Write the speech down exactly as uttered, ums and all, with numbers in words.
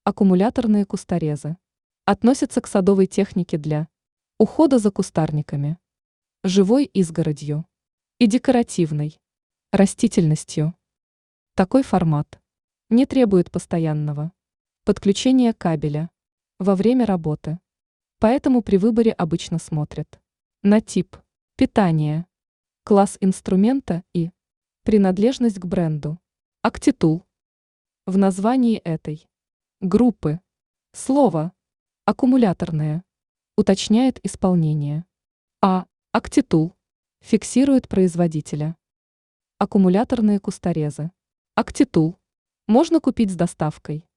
Аккумуляторные кусторезы. Относятся к садовой технике для ухода за кустарниками, живой изгородью и декоративной растительностью. Такой формат не требует постоянного подключения кабеля во время работы, поэтому при выборе обычно смотрят на тип питания, класс инструмента и принадлежность к бренду. Актитул. В названии этой группы слово «аккумуляторное» уточняет исполнение, а «актитул» фиксирует производителя. Аккумуляторные кусторезы. Актитул можно купить с доставкой